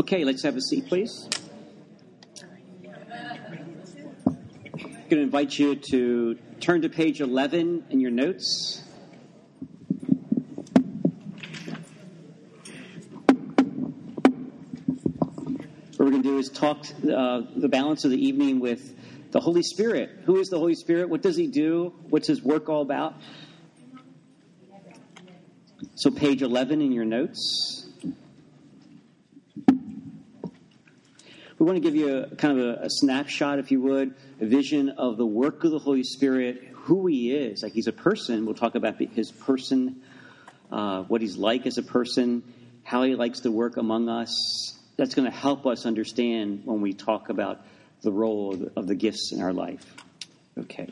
Okay, let's have a seat, please. I'm going to invite you to turn to page 11 in your notes. What we're going to do is talk the balance of the evening with the Holy Spirit. Who is the Holy Spirit? What does he do? What's his work all about? So page 11 in your notes. We want to give you a snapshot, if you would, a vision of the work of the Holy Spirit, who he is. Like he's a person. We'll talk about his person, what he's like as a person, how he likes to work among us. That's going to help us understand when we talk about the role of the gifts in our life. Okay.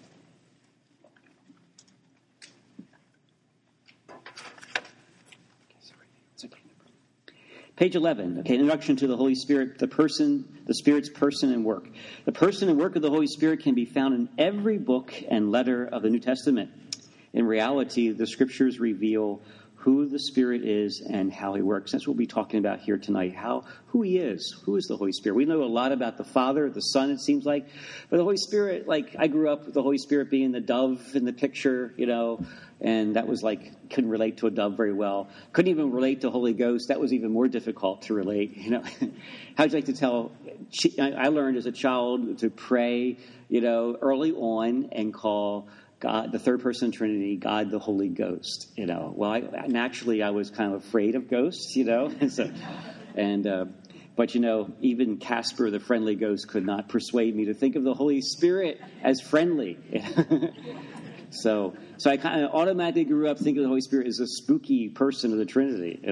Page 11, okay, introduction to the Holy Spirit, the Spirit's person and work. The person and work of the Holy Spirit can be found in every book and letter of the New Testament. In reality, the Scriptures reveal who the Spirit is and how he works. That's what we'll be talking about here tonight, who he is. Who is the Holy Spirit? We know a lot about the Father, the Son, it seems like. But the Holy Spirit, like I grew up with the Holy Spirit being the dove in the picture, and that was couldn't relate to a dove very well. Couldn't even relate to Holy Ghost. That was even more difficult to relate, How'd you like to tell? I learned as a child to pray, early on and call God, the third person Trinity, God, the Holy Ghost, Well, I was kind of afraid of ghosts, but even Casper, the friendly ghost, could not persuade me to think of the Holy Spirit as friendly. So I kind of automatically grew up thinking of the Holy Spirit as a spooky person of the Trinity,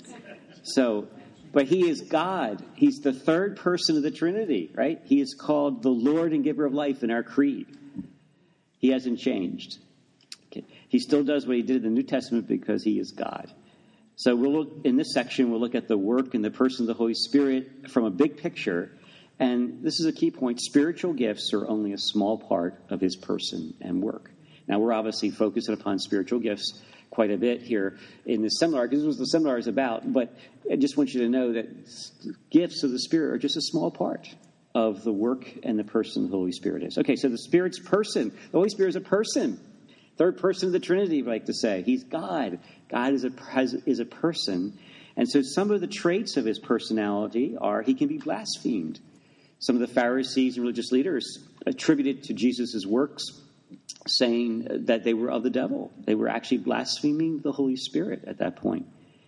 But he is God. He's the third person of the Trinity, right? He is called the Lord and Giver of life in our creed. He hasn't changed. Okay. He still does what he did in the New Testament because he is God. So in this section, we'll look at the work and the person of the Holy Spirit from a big picture. And this is a key point. Spiritual gifts are only a small part of his person and work. Now, we're obviously focusing upon spiritual gifts quite a bit here in this seminar, because this is what the seminar is about. But I just want you to know that gifts of the Spirit are just a small part of the work and the person the Holy Spirit is. Okay, so the Spirit's person. The Holy Spirit is a person. Third person of the Trinity, we like to say. He's God. God is a person. And so some of the traits of his personality are he can be blasphemed. Some of the Pharisees and religious leaders attributed to Jesus' works, saying that they were of the devil. They were actually blaspheming the Holy Spirit at that point.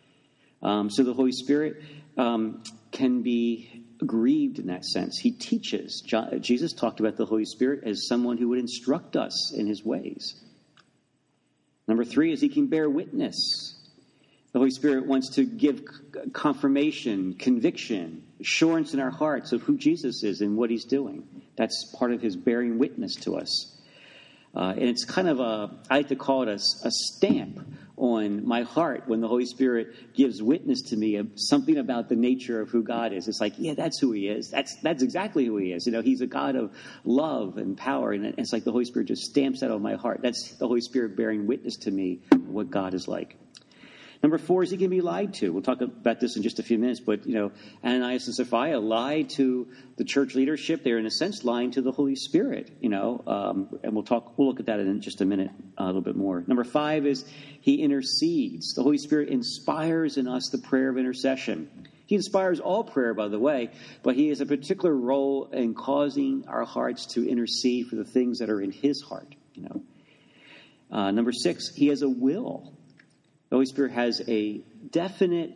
So the Holy Spirit can be grieved in that sense. He teaches. Jesus talked about the Holy Spirit as someone who would instruct us in his ways. Number 3 is he can bear witness. The Holy Spirit wants to give confirmation, conviction, assurance in our hearts of who Jesus is and what he's doing. That's part of his bearing witness to us. And it's kind of I like to call it a stamp on my heart when the Holy Spirit gives witness to me of something about the nature of who God is. It's like, yeah, that's who he is. That's exactly who he is. He's a God of love and power. And it's like the Holy Spirit just stamps that on my heart. That's the Holy Spirit bearing witness to me of what God is like. Number 4 is he can be lied to. We'll talk about this in just a few minutes. But, Ananias and Sapphira lied to the church leadership. They're, in a sense, lying to the Holy Spirit, and we'll look at that in just a minute, a little bit more. Number 5 is he intercedes. The Holy Spirit inspires in us the prayer of intercession. He inspires all prayer, by the way, but he has a particular role in causing our hearts to intercede for the things that are in his heart, Number 6, he has a will. The Holy Spirit has a definite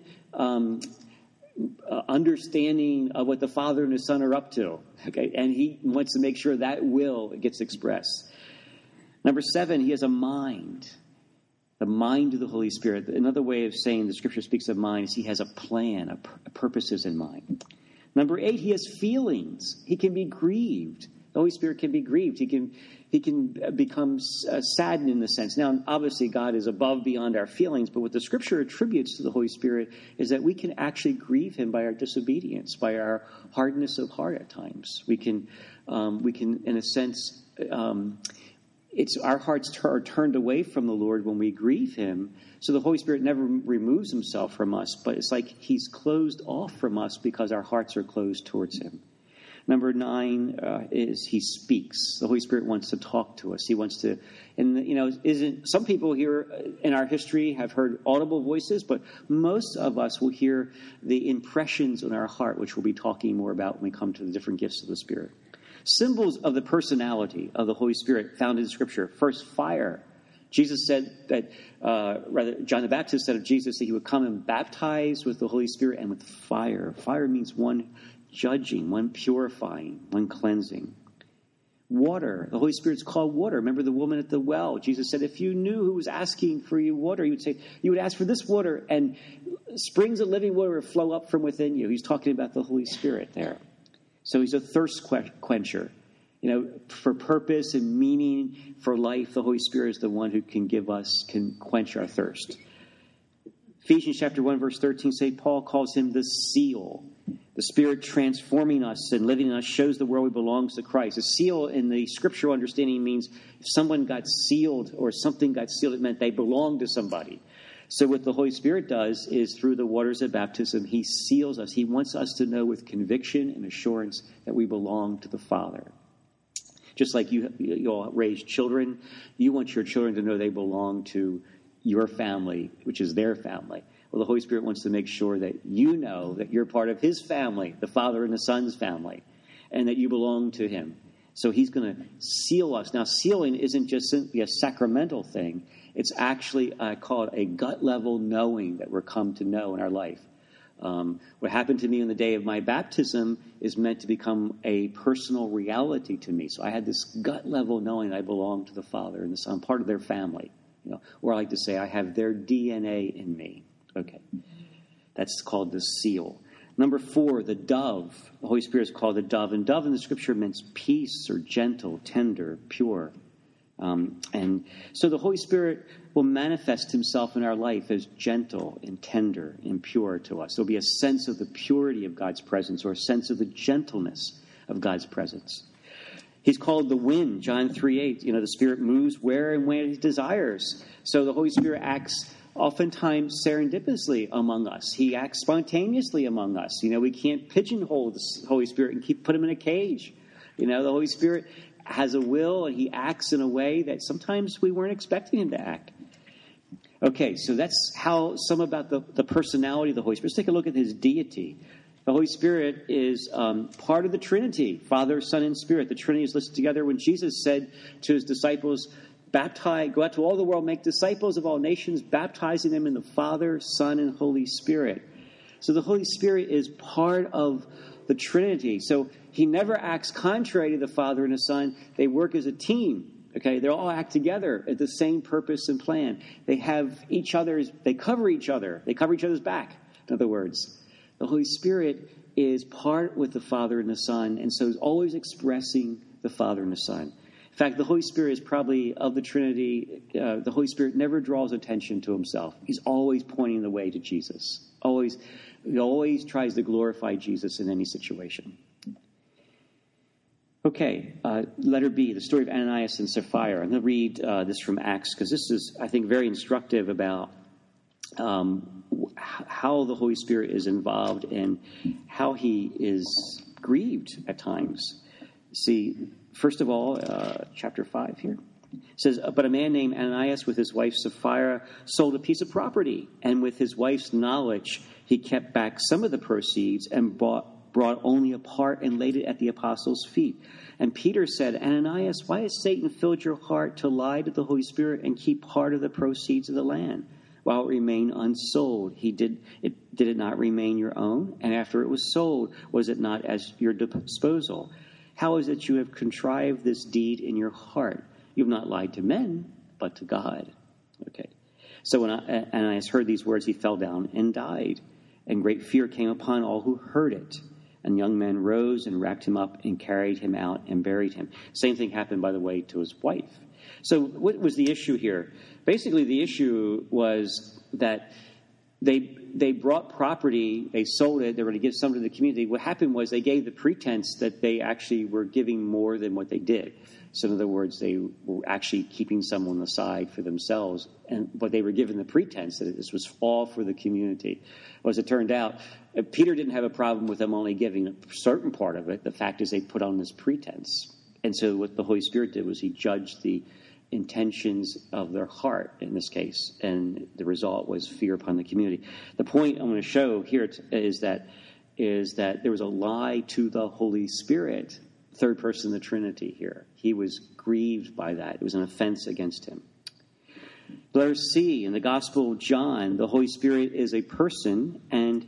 understanding of what the Father and the Son are up to, okay? And he wants to make sure that will gets expressed. Number 7, he has a mind, the mind of the Holy Spirit. Another way of saying the Scripture speaks of mind is he has a plan, a purposes in mind. Number 8, he has feelings. He can be grieved. The Holy Spirit can be grieved. He can become saddened in the sense. Now, obviously, God is above, beyond our feelings, but what the Scripture attributes to the Holy Spirit is that we can actually grieve him by our disobedience, by our hardness of heart at times. We can, in a sense, it's our hearts are turned away from the Lord when we grieve him. So the Holy Spirit never removes himself from us, but it's like he's closed off from us because our hearts are closed towards him. Number 9 is he speaks. The Holy Spirit wants to talk to us. He wants to, and some people here in our history have heard audible voices, but most of us will hear the impressions in our heart, which we'll be talking more about when we come to the different gifts of the Spirit. Symbols of the personality of the Holy Spirit found in Scripture. First, fire. Jesus said that, John the Baptist said of Jesus that he would come and baptize with the Holy Spirit and with fire. Fire means one judging, one purifying, one cleansing. Water. The Holy Spirit's called water. Remember the woman at the well. Jesus said, if you knew who was asking for you water, you would ask for this water, and springs of living water would flow up from within you. He's talking about the Holy Spirit there. So he's a thirst quencher. For purpose and meaning for life, the Holy Spirit is the one who can quench our thirst. Ephesians chapter 1, verse 13, St. Paul calls him the seal. The Spirit transforming us and living in us shows the world we belongs to Christ. A seal in the scriptural understanding means if someone got sealed or something got sealed, it meant they belonged to somebody. So what the Holy Spirit does is through the waters of baptism, he seals us. He wants us to know with conviction and assurance that we belong to the Father. Just like you all raise children, you want your children to know they belong to your family, which is their family. Well, the Holy Spirit wants to make sure that you know that you're part of his family, the Father and the Son's family, and that you belong to him. So he's going to seal us. Now, sealing isn't just simply a sacramental thing. It's actually, I call it a gut-level knowing that we're come to know in our life. What happened to me on the day of my baptism is meant to become a personal reality to me. So I had this gut-level knowing that I belong to the Father and the Son, I'm part of their family. Or I like to say I have their DNA in me. Okay. That's called the seal. Number 4, the dove. The Holy Spirit is called the dove. And dove in the scripture means peace or gentle, tender, pure. And so the Holy Spirit will manifest himself in our life as gentle and tender and pure to us. There'll be a sense of the purity of God's presence or a sense of the gentleness of God's presence. He's called the wind, John 3:8. The Spirit moves where and when he desires. So the Holy Spirit acts oftentimes serendipitously among us. He acts spontaneously among us. We can't pigeonhole the Holy Spirit and put him in a cage. The Holy Spirit has a will, and he acts in a way that sometimes we weren't expecting him to act. Okay, so that's some about the personality of the Holy Spirit. Let's take a look at his deity. The Holy Spirit is part of the Trinity, Father, Son, and Spirit. The Trinity is listed together when Jesus said to his disciples, go out to all the world, make disciples of all nations, baptizing them in the Father, Son, and Holy Spirit. So the Holy Spirit is part of the Trinity. So he never acts contrary to the Father and the Son. They work as a team. Okay, they all act together at the same purpose and plan. They cover each other. They cover each other's back, in other words. The Holy Spirit is part with the Father and the Son, and so is always expressing the Father and the Son. In fact, the Holy Spirit is probably, of the Trinity, the Holy Spirit never draws attention to himself. He's always pointing the way to Jesus. He always tries to glorify Jesus in any situation. Okay, letter B, the story of Ananias and Sapphira. I'm going to read this from Acts because this is, I think, very instructive about how the Holy Spirit is involved and how he is grieved at times. See, first of all, chapter 5 here. It says, but a man named Ananias with his wife Sapphira sold a piece of property, and with his wife's knowledge, he kept back some of the proceeds and brought only a part and laid it at the apostles' feet. And Peter said, Ananias, why has Satan filled your heart to lie to the Holy Spirit and keep part of the proceeds of the land while it remained unsold? Did it not remain your own? And after it was sold, was it not at your disposal? How is it you have contrived this deed in your heart? You have not lied to men, but to God. Okay. So when Ananias heard these words, he fell down and died. And great fear came upon all who heard it. And young men rose and wrapped him up and carried him out and buried him. Same thing happened, by the way, to his wife. So what was the issue here? Basically, the issue was that they brought property, they sold it, they were going to give some to the community. What happened was they gave the pretense that they actually were giving more than what they did. So in other words, they were actually keeping someone aside for themselves, but they were given the pretense that this was all for the community. Well, as it turned out, Peter didn't have a problem with them only giving a certain part of it. The fact is they put on this pretense. And so what the Holy Spirit did was he judged the intentions of their heart in this case, and the result was fear upon the community. The point I'm going to show here is that there was a lie to the Holy Spirit, third person of the Trinity here. He was grieved by that. It was an offense against him. Letter C, in the Gospel of John, the Holy Spirit is a person, and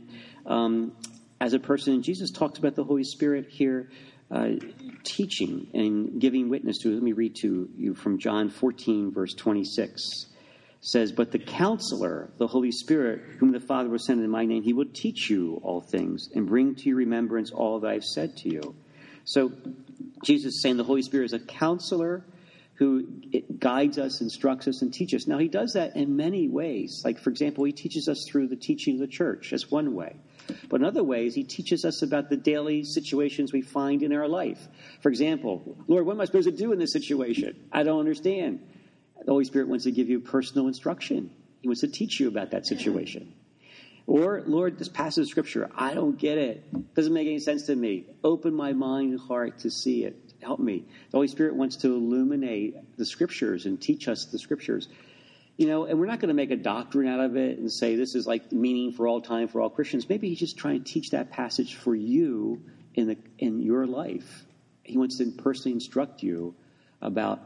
as a person, Jesus talks about the Holy Spirit here teaching and giving witness to it. Let me read to you from John 14, verse 26. It says, "But the Counselor, the Holy Spirit, whom the Father will send in my name, he will teach you all things and bring to your remembrance all that I have said to you." So Jesus is saying the Holy Spirit is a counselor who guides us, instructs us, and teaches us. Now, he does that in many ways. Like, for example, he teaches us through the teaching of the church. That's one way. But in other ways, he teaches us about the daily situations we find in our life. For example, Lord, what am I supposed to do in this situation? I don't understand. The Holy Spirit wants to give you personal instruction. He wants to teach you about that situation. Or, Lord, this passage of Scripture, I don't get it. Doesn't make any sense to me. Open my mind and heart to see it. Help me. The Holy Spirit wants to illuminate the Scriptures and teach us the Scriptures. And we're not going to make a doctrine out of it and say this is like meaning for all time for all Christians. Maybe he's just trying to teach that passage for you in your life. He wants to personally instruct you about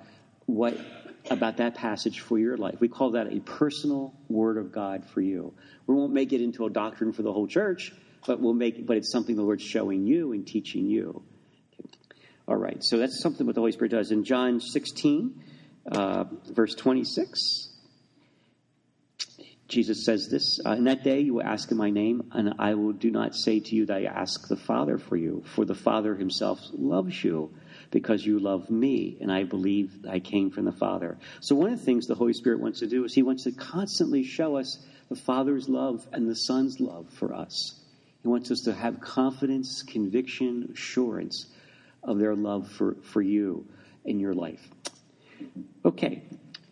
that passage for your life. We call that a personal word of God for you. We won't make it into a doctrine for the whole church, but it's something the Lord's showing you and teaching you. Okay. All right, so that's something what the Holy Spirit does. In John 16, verse 26, Jesus says this, "In that day you will ask in my name, and I will do not say to you that I ask the Father for you, for the Father himself loves you, because you love me, and I believe I came from the Father." So one of the things the Holy Spirit wants to do is he wants to constantly show us the Father's love and the Son's love for us. He wants us to have confidence, conviction, assurance of their love for you in your life. Okay.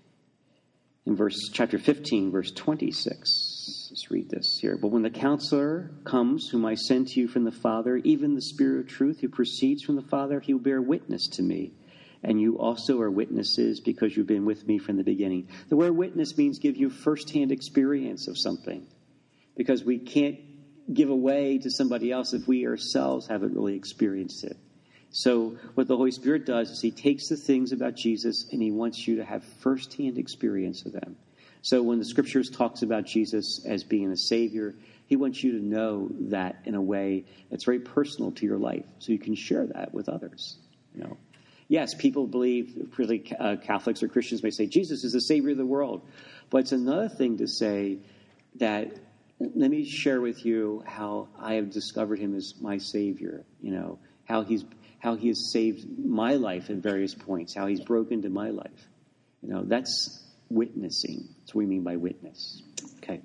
In chapter 15, verse 26, let's read this here. "But when the Counselor comes, whom I send to you from the Father, even the Spirit of truth who proceeds from the Father, he will bear witness to me. And you also are witnesses because you've been with me from the beginning." The word witness means give you firsthand experience of something, because we can't give away to somebody else if we ourselves haven't really experienced it. So what the Holy Spirit does is he takes the things about Jesus and he wants you to have firsthand experience of them. So when the Scriptures talks about Jesus as being a Savior, he wants you to know that in a way that's very personal to your life, so you can share that with others. Yes, people believe, really Catholics or Christians may say, Jesus is the Savior of the world. But it's another thing to say that, let me share with you how I have discovered him as my Savior, how he has saved my life at various points, how he's broken into my life. That's witnessing. That's what we mean by witness. Okay.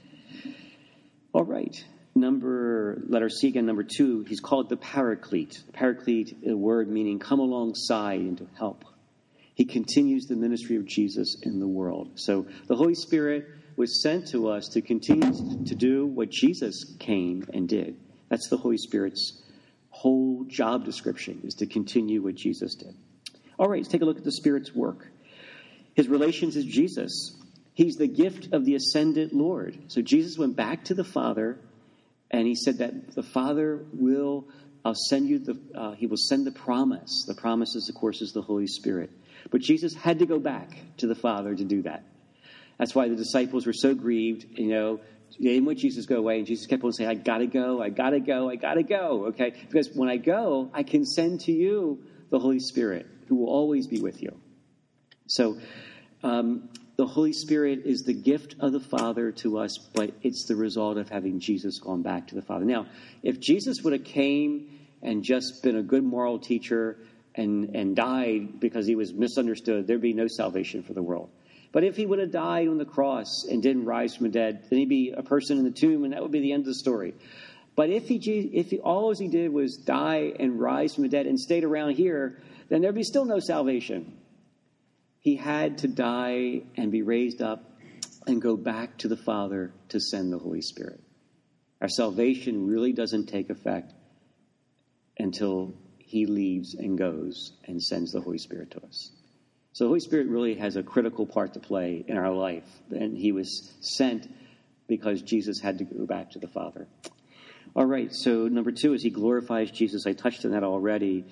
All right. Letter C again, number 2, he's called the Paraclete. Paraclete, a word meaning come alongside and to help. He continues the ministry of Jesus in the world. So the Holy Spirit was sent to us to continue to do what Jesus came and did. That's the Holy Spirit's whole job description, is to continue what Jesus did. All right, let's take a look at the Spirit's work. His relations is Jesus. He's the gift of the ascended Lord. So Jesus went back to the Father, and he said that the Father will send you he will send the promise. The promise, of course, is the Holy Spirit. But Jesus had to go back to the Father to do that. That's why the disciples were so grieved, They didn't want Jesus to go away, and Jesus kept on saying, I gotta go, okay? Because when I go, I can send to you the Holy Spirit, who will always be with you. So the Holy Spirit is the gift of the Father to us, but it's the result of having Jesus gone back to the Father. Now, if Jesus would have came and just been a good moral teacher and died because he was misunderstood, there'd be no salvation for the world. But if he would have died on the cross and didn't rise from the dead, then he'd be a person in the tomb, and that would be the end of the story. But if he all he did was die and rise from the dead and stayed around here, then there'd be still no salvation. He had to die and be raised up and go back to the Father to send the Holy Spirit. Our salvation really doesn't take effect until he leaves and goes and sends the Holy Spirit to us. So the Holy Spirit really has a critical part to play in our life. And he was sent because Jesus had to go back to the Father. All right, so number 2 is he glorifies Jesus. I touched on that already.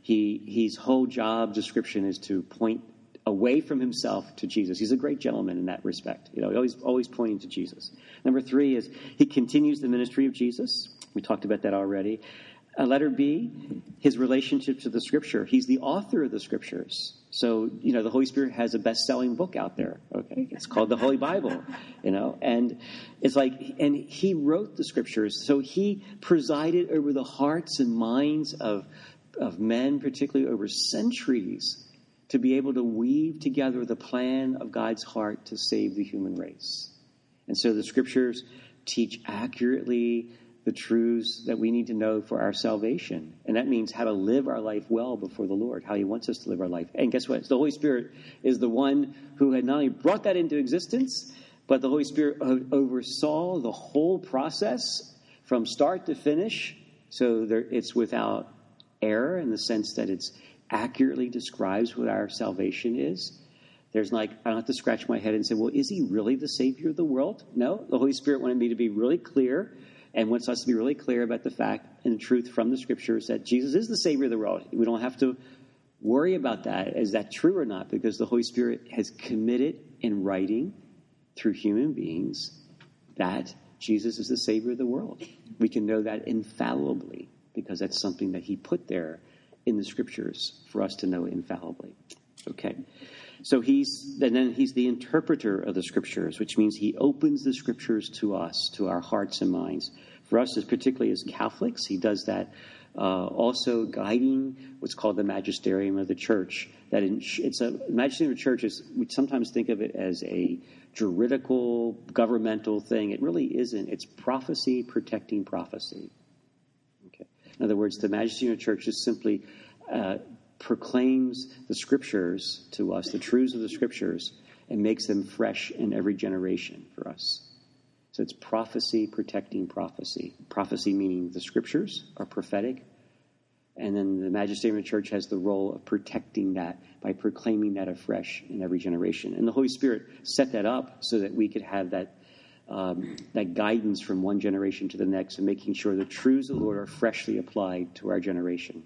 His whole job description is to point away from himself to Jesus. He's a great gentleman in that respect. Always pointing to Jesus. Number 3 is he continues the ministry of Jesus. We talked about that already. Letter B, his relationship to the Scripture. He's the author of the Scriptures. So, the Holy Spirit has a best-selling book out there, okay? It's called the Holy Bible, and it's and he wrote the Scriptures. So he presided over the hearts and minds of men, particularly over centuries, to be able to weave together the plan of God's heart to save the human race. And so the Scriptures teach accurately the truths that we need to know for our salvation. And that means how to live our life well before the Lord, how he wants us to live our life. And guess what? The Holy Spirit is the one who had not only brought that into existence, but the Holy Spirit oversaw the whole process from start to finish. So it's without error in the sense that it's accurately describes what our salvation is. There's I don't have to scratch my head and say, well, is he really the Savior of the world? No, the Holy Spirit wanted me to be really clear and wants us to be really clear about the fact and the truth from the Scriptures that Jesus is the Savior of the world. We don't have to worry about that. Is that true or not? Because the Holy Spirit has committed in writing through human beings that Jesus is the Savior of the world. We can know that infallibly because that's something that he put there in the Scriptures for us to know infallibly. Okay. So he's the interpreter of the Scriptures, which means he opens the Scriptures to us, to our hearts and minds. For us, particularly as Catholics, he does that also guiding what's called the magisterium of the church. Magisterium of the church we sometimes think of it as a juridical, governmental thing. It really isn't. It's prophecy protecting prophecy. Okay. In other words, the magisterium of the church is simply proclaims the Scriptures to us, the truths of the Scriptures, and makes them fresh in every generation for us. So it's prophecy protecting prophecy. Prophecy meaning the Scriptures are prophetic, and then the magisterium of the church has the role of protecting that by proclaiming that afresh in every generation. And the Holy Spirit set that up so that we could have that guidance from one generation to the next and making sure the truths of the Lord are freshly applied to our generation.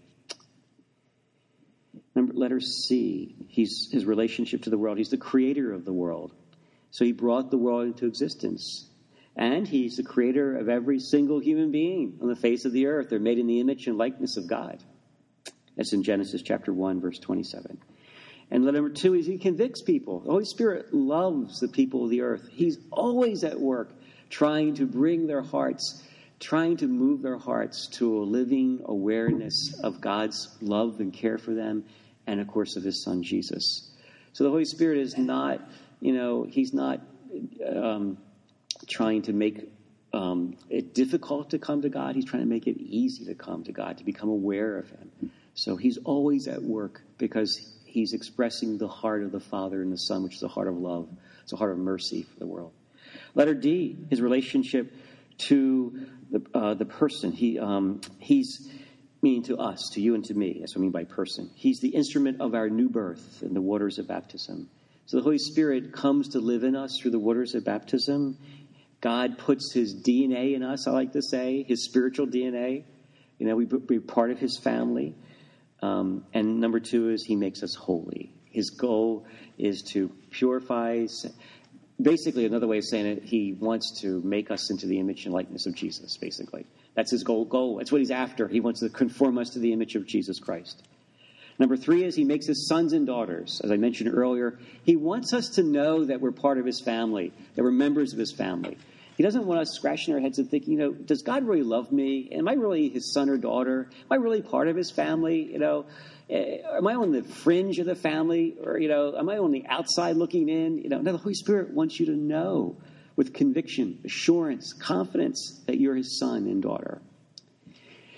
Letter C, his relationship to the world. He's the creator of the world. So he brought the world into existence. And he's the creator of every single human being on the face of the earth. They're made in the image and likeness of God. That's in Genesis chapter 1, verse 27. And number 2 is he convicts people. The Holy Spirit loves the people of the earth. He's always at work trying to bring their hearts, trying to move their hearts to a living awareness of God's love and care for them, and, of course, of his son, Jesus. So the Holy Spirit is not, he's not trying to make it difficult to come to God. He's trying to make it easy to come to God, to become aware of him. So he's always at work because he's expressing the heart of the Father and the Son, which is a heart of love. It's a heart of mercy for the world. Letter D, his relationship to the person. He's meaning to us, to you and to me. That's what I mean by person. He's the instrument of our new birth in the waters of baptism. So the Holy Spirit comes to live in us through the waters of baptism. God puts his DNA in us, I like to say, his spiritual DNA. We're part of his family. And number 2 is he makes us holy. His goal is to purify. Basically, another way of saying it, he wants to make us into the image and likeness of Jesus, basically. That's his goal. That's what he's after. He wants to conform us to the image of Jesus Christ. Number 3 is he makes us sons and daughters. As I mentioned earlier, he wants us to know that we're part of his family, that we're members of his family. He doesn't want us scratching our heads and thinking, does God really love me? Am I really his son or daughter? Am I really part of his family? Am I on the fringe of the family? Or, am I on the outside looking in? No, the Holy Spirit wants you to know with conviction, assurance, confidence that you're his son and daughter.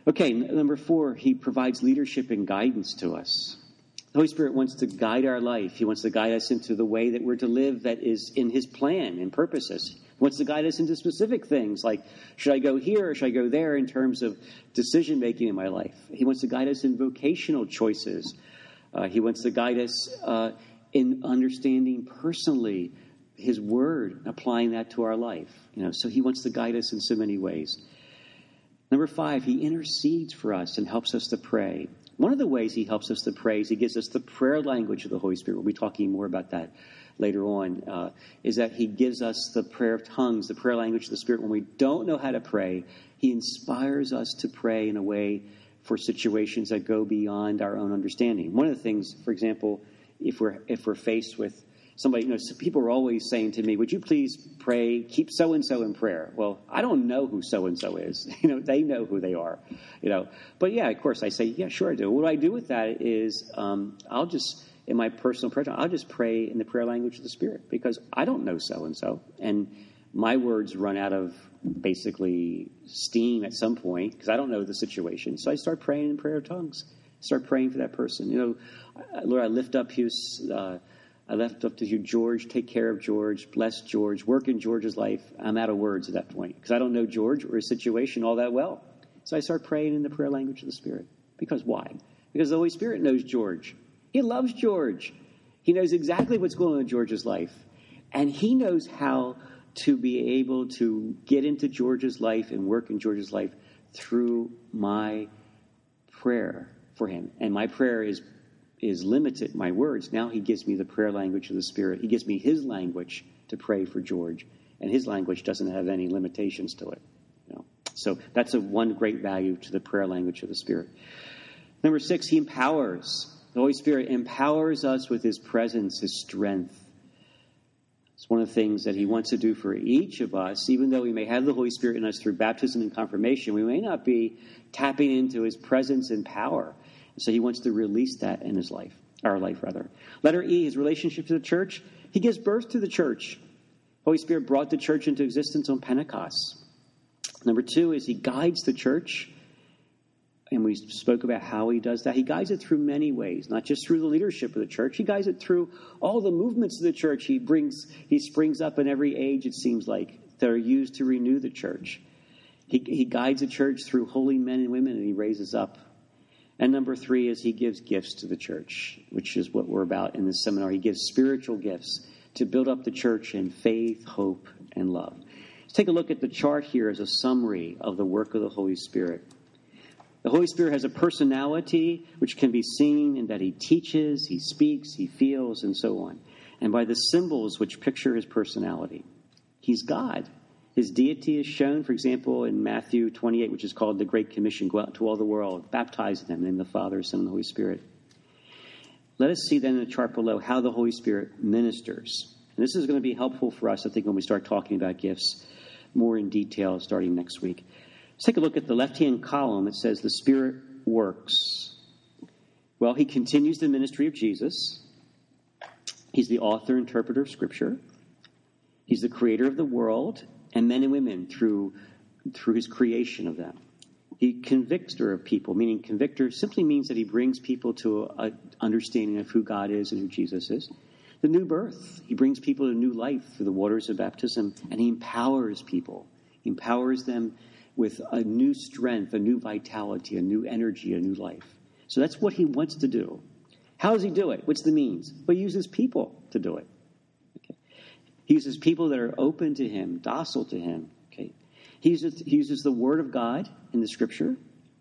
Okay, number 4, he provides leadership and guidance to us. The Holy Spirit wants to guide our life. He wants to guide us into the way that we're to live that is in his plan and purposes. He wants to guide us into specific things like, should I go here or should I go there in terms of decision-making in my life? He wants to guide us in vocational choices. He wants to guide us in understanding personally his word, applying that to our life. So he wants to guide us in so many ways. Number 5, he intercedes for us and helps us to pray. One of the ways he helps us to pray is he gives us the prayer language of the Holy Spirit. We'll be talking more about that later on, is that he gives us the prayer of tongues, the prayer language of the Spirit. When we don't know how to pray, he inspires us to pray in a way for situations that go beyond our own understanding. One of the things, for example, if we're faced with somebody, people are always saying to me, would you please pray, keep so-and-so in prayer? Well, I don't know who so-and-so is. They know who they are, But yeah, of course, I say, yeah, sure I do. What I do with that is I'll just, in my personal prayer, I'll just pray in the prayer language of the Spirit because I don't know so-and-so. And my words run out of basically steam at some point because I don't know the situation. So I start praying in prayer of tongues. Start praying for that person. Lord, I lift up to you, George. Take care of George. Bless George. Work in George's life. I'm out of words at that point because I don't know George or his situation all that well. So I start praying in the prayer language of the Spirit. Because why? Because the Holy Spirit knows George. He loves George. He knows exactly what's going on in George's life. And he knows how to be able to get into George's life and work in George's life through my prayer for him. And my prayer is limited, my words. Now he gives me the prayer language of the Spirit. He gives me his language to pray for George. And his language doesn't have any limitations to it. So that's one great value to the prayer language of the Spirit. Number 6, he empowers. The Holy Spirit empowers us with his presence, his strength. It's one of the things that he wants to do for each of us. Even though we may have the Holy Spirit in us through baptism and confirmation, we may not be tapping into his presence and power. So he wants to release that in our life. Letter E, his relationship to the church. He gives birth to the church. Holy Spirit brought the church into existence on Pentecost. Number 2 is he guides the church. And we spoke about how he does that. He guides it through many ways, not just through the leadership of the church. He guides it through all the movements of the church. He springs up in every age, it seems like, that are used to renew the church. He guides the church through holy men and women, and he raises up. And number 3 is he gives gifts to the church, which is what we're about in this seminar. He gives spiritual gifts to build up the church in faith, hope, and love. Let's take a look at the chart here as a summary of the work of the Holy Spirit. The Holy Spirit has a personality which can be seen in that he teaches, he speaks, he feels, and so on. And by the symbols which picture his personality. He's God. His deity is shown, for example, in Matthew 28, which is called the Great Commission. Go out to all the world, baptize them in the name of the Father, Son, and the Holy Spirit. Let us see then in the chart below how the Holy Spirit ministers. And this is going to be helpful for us, I think, when we start talking about gifts more in detail starting next week. Let's take a look at the left-hand column. It says the Spirit works. Well, he continues the ministry of Jesus. He's the author, interpreter of Scripture. He's the creator of the world and men and women through his creation of them. He convictor of people, meaning convictor simply means that he brings people to an understanding of who God is and who Jesus is. The new birth. He brings people to new life through the waters of baptism, and he empowers people. He empowers them with a new strength, a new vitality, a new energy, a new life. So that's what he wants to do. How does he do it? What's the means? Well, he uses people to do it. Okay. He uses people that are open to him, docile to him. Okay. He uses the Word of God in the Scripture,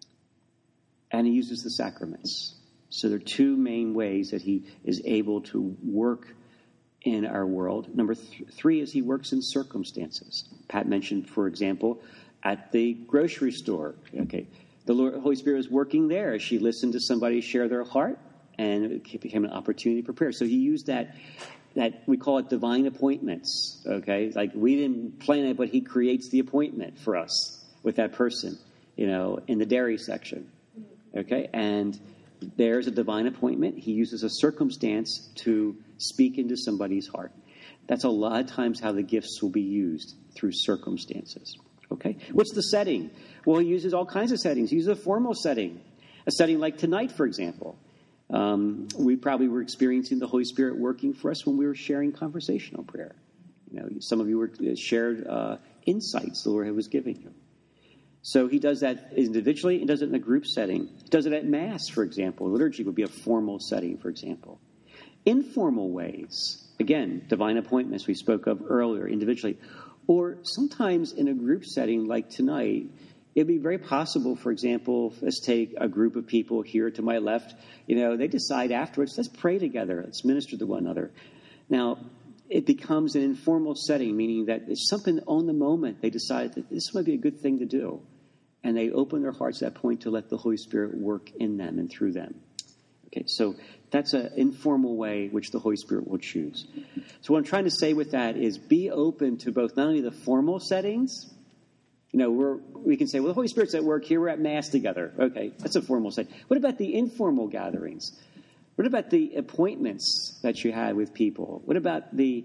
and he uses the sacraments. So there are two main ways that he is able to work in our world. Number 3 is he works in circumstances. Pat mentioned, for example, at the grocery store. Okay, the Holy Spirit was working there as she listened to somebody share their heart, and it became an opportunity to prepare. So he used that we call it divine appointments. Okay, like we didn't plan it, but he creates the appointment for us with that person, in the dairy section. Okay, and there's a divine appointment. He uses a circumstance to speak into somebody's heart. That's a lot of times how the gifts will be used, through circumstances. Okay? What's the setting? Well, he uses all kinds of settings. He uses a formal setting. A setting like tonight, for example. We probably were experiencing the Holy Spirit working for us when we were sharing conversational prayer. Some of you were shared insights the Lord was giving you. So he does that individually and does it in a group setting. He does it at Mass, for example. Liturgy would be a formal setting, for example. Informal ways, again, divine appointments we spoke of earlier, individually. Or sometimes in a group setting like tonight, it'd be very possible, for example, let's take a group of people here to my left. They decide afterwards, let's pray together. Let's minister to one another. Now, it becomes an informal setting, meaning that it's something on the moment they decide that this might be a good thing to do. And they open their hearts at that point to let the Holy Spirit work in them and through them. Okay, so that's an informal way which the Holy Spirit will choose. So what I'm trying to say with that is be open to both not only the formal settings. We can say, well, the Holy Spirit's at work here. We're at Mass together. Okay, that's a formal setting. What about the informal gatherings? What about the appointments that you had with people? What about you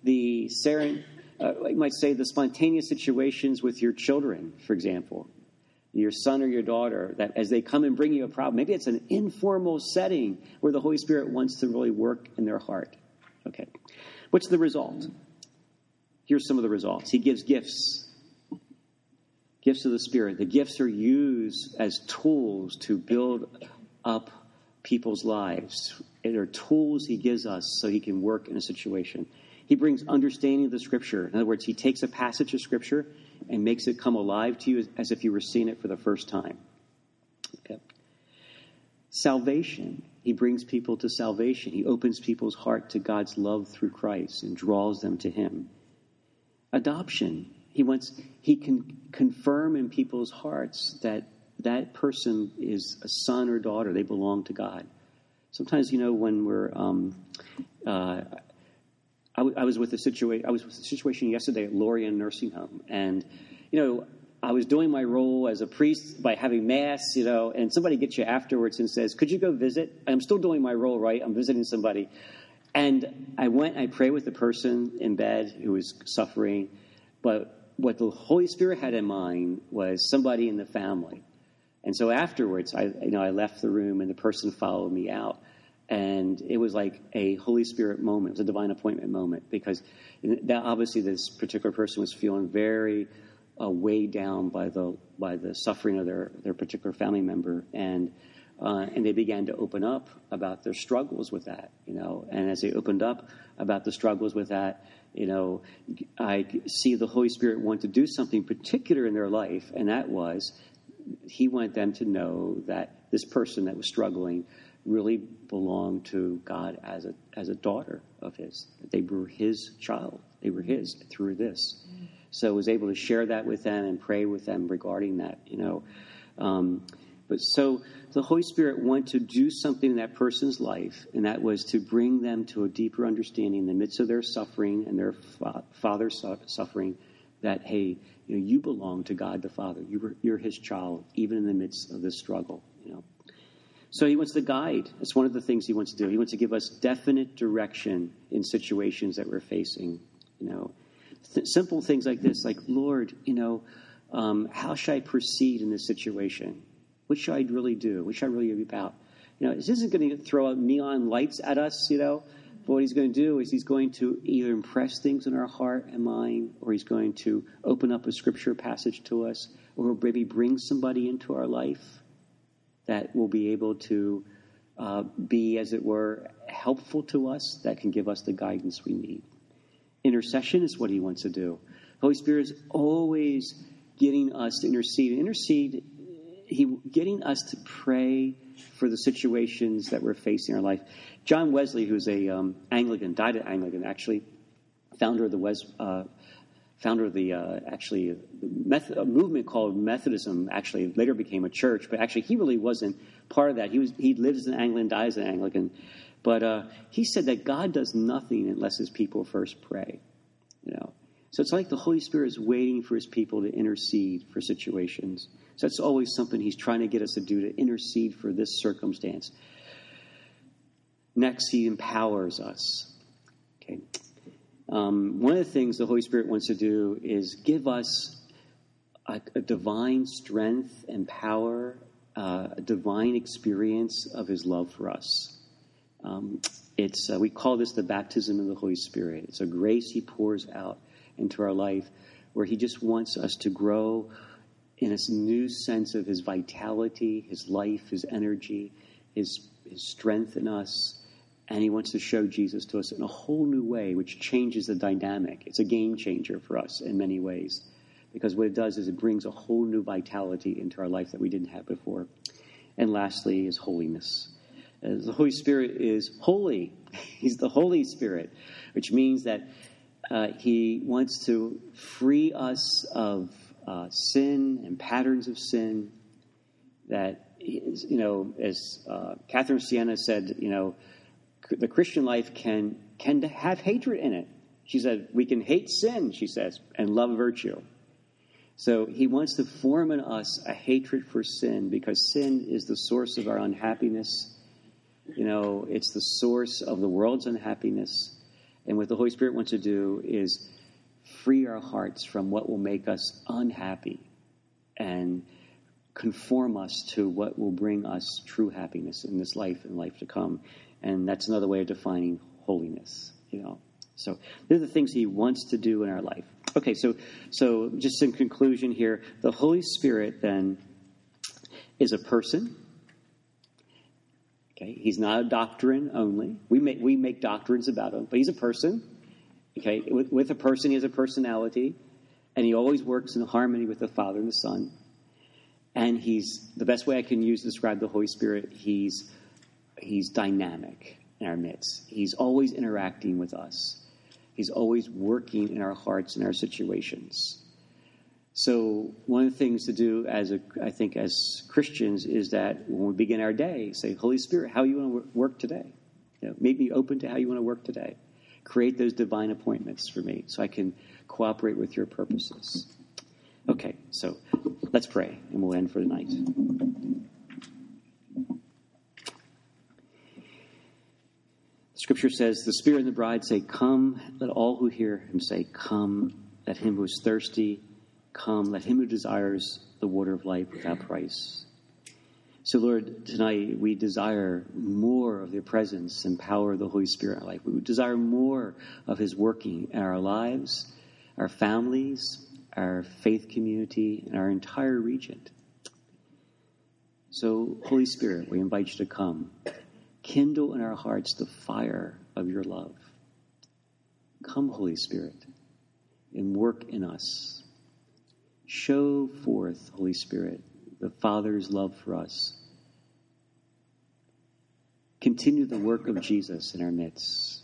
might say the spontaneous situations with your children, for example, your son or your daughter, that as they come and bring you a problem, maybe it's an informal setting where the Holy Spirit wants to really work in their heart. Okay, what's the result? Here's some of the results. He gives gifts. Gifts of the Spirit. The gifts are used as tools to build up people's lives. They're tools he gives us so he can work in a situation. He brings understanding of the Scripture. In other words, he takes a passage of Scripture and makes it come alive to you as if you were seeing it for the first time. Okay. Salvation. He brings people to salvation. He opens people's heart to God's love through Christ and draws them to him. Adoption. He can confirm in people's hearts that person is a son or daughter. They belong to God. Sometimes, when we're, I was with a situation yesterday at Lorien Nursing Home, and I was doing my role as a priest by having Mass, and somebody gets you afterwards and says, "Could you go visit?" I'm still doing my role, right? I'm visiting somebody, and I went and I prayed with the person in bed who was suffering, but what the Holy Spirit had in mind was somebody in the family. And so afterwards, I left the room and the person followed me out. And it was like a Holy Spirit moment. It was a divine appointment moment because obviously this particular person was feeling very weighed down by the suffering of their particular family member. And they began to open up about their struggles with that, And as they opened up about the struggles with that, I see the Holy Spirit want to do something particular in their life, and that was he wanted them to know that this person that was struggling really belonged to God as a daughter of his. They were his child. They were his through this. So I was able to share that with them and pray with them regarding that, But so the Holy Spirit wanted to do something in that person's life, and that was to bring them to a deeper understanding in the midst of their suffering and their father's suffering that, hey, you belong to God the Father. You're his child, even in the midst of this struggle, So he wants to guide. It's one of the things he wants to do. He wants to give us definite direction in situations that we're facing, Simple things like this, like, Lord, how should I proceed in this situation? What should I really do? What should I really be about? This isn't going to throw out neon lights at us, But what he's going to do is he's going to either impress things in our heart and mind, or he's going to open up a scripture passage to us, or maybe bring somebody into our life that will be able to be, as it were, helpful to us, that can give us the guidance we need. Intercession is what he wants to do. The Holy Spirit is always getting us to intercede. Getting us to pray for the situations that we're facing in our life. John Wesley, who's a Anglican, died at Anglican, actually, founder of a movement called Methodism. Actually, later became a church, but actually he really wasn't part of that. He lived as an Anglican, dies as an Anglican, but he said that God does nothing unless his people first pray. So it's like the Holy Spirit is waiting for his people to intercede for situations. So that's always something he's trying to get us to do, to intercede for this circumstance. Next, he empowers us. Okay. One of the things the Holy Spirit wants to do is give us a divine strength and power, a divine experience of his love for us. We call this the baptism of the Holy Spirit. It's a grace he pours out into our life where he just wants us to grow in this new sense of his vitality, his life, his energy, his strength in us. And he wants to show Jesus to us in a whole new way, which changes the dynamic. It's a game changer for us in many ways, because what it does is it brings a whole new vitality into our life that we didn't have before. And lastly is holiness. The Holy Spirit is holy. He's the Holy Spirit, which means that he wants to free us of sin and patterns of sin. That, as Catherine Siena said, the Christian life can have hatred in it. She said, we can hate sin, she says, and love virtue. So he wants to form in us a hatred for sin, because sin is the source of our unhappiness. It's the source of the world's unhappiness. And what the Holy Spirit wants to do is free our hearts from what will make us unhappy and conform us to what will bring us true happiness in this life and life to come. And that's another way of defining holiness, So these are the things he wants to do in our life. Okay, so just in conclusion here, the Holy Spirit then is a person. Okay, he's not a doctrine only. We make doctrines about him, but he's a person. Okay, with a person, he has a personality, and he always works in harmony with the Father and the Son. And he's the best way I can use to describe the Holy Spirit. He's dynamic in our midst. He's always interacting with us. He's always working in our hearts and our situations. So one of the things to do as Christians is that when we begin our day, say, Holy Spirit, how you want to work today? Make me open to how you want to work today. Create those divine appointments for me so I can cooperate with your purposes. Okay, so let's pray, and we'll end for the night. Scripture says, the Spirit and the bride say, come. Let all who hear him say, come. Let him who is thirsty come. Let him who desires the water of life without price. So, Lord, tonight we desire more of the presence and power of the Holy Spirit in our life. We desire more of his working in our lives, our families, our faith community, and our entire region. So, Holy Spirit, we invite you to come. Kindle in our hearts the fire of your love. Come, Holy Spirit, and work in us. Show forth, Holy Spirit, the Father's love for us. Continue the work of Jesus in our midst.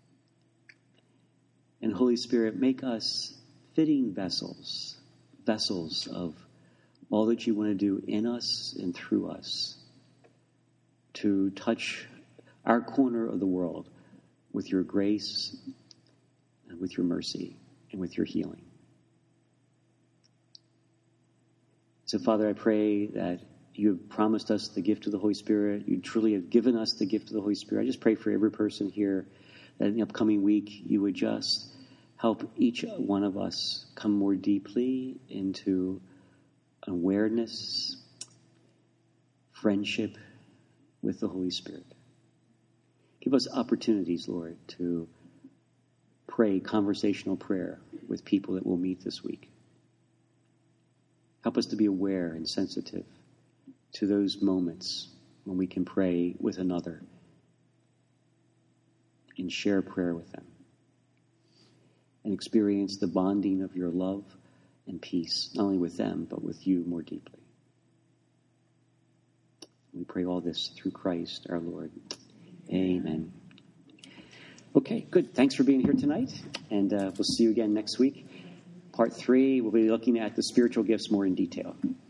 And Holy Spirit, make us fitting vessels of all that you want to do in us and through us to touch our corner of the world with your grace and with your mercy and with your healing. So, Father, I pray that you have promised us the gift of the Holy Spirit. You truly have given us the gift of the Holy Spirit. I just pray for every person here that in the upcoming week you would just help each one of us come more deeply into awareness, friendship with the Holy Spirit. Give us opportunities, Lord, to pray conversational prayer with people that we'll meet this week. Help us to be aware and sensitive to those moments when we can pray with another and share prayer with them and experience the bonding of your love and peace, not only with them, but with you more deeply. We pray all this through Christ our Lord. Amen. Okay, good. Thanks for being here tonight, and we'll see you again next week. Part 3, we'll be looking at the spiritual gifts more in detail.